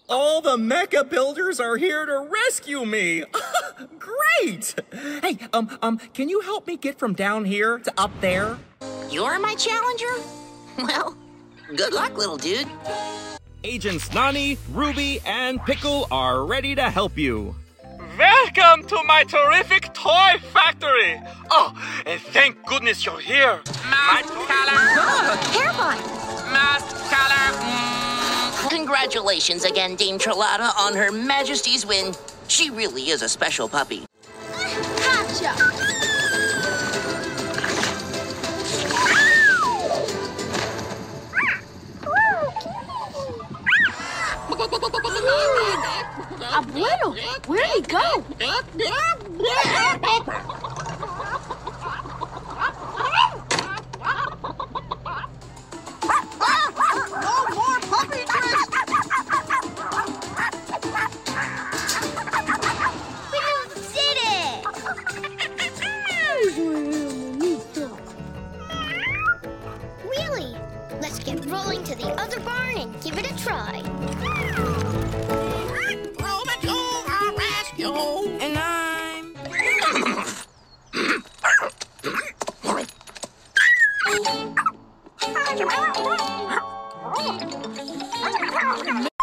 All the mecha builders are here to rescue me. Great. Hey, can you help me get from down here to up there? You're my challenger? Well, good luck, little dude. Agents Nani, Ruby, and Pickle are ready to help you. Welcome to my terrific toy factory! Oh, and thank goodness you're here! Mask color! Hairbun! Mask color! Congratulations again, Dame Trollata, on Her Majesty's win. She really is a special puppy. Gotcha! Abuelo, where'd he go? No more puppy tricks! We did it! Really? Let's get rolling to the other barn and give it a try. And I'm...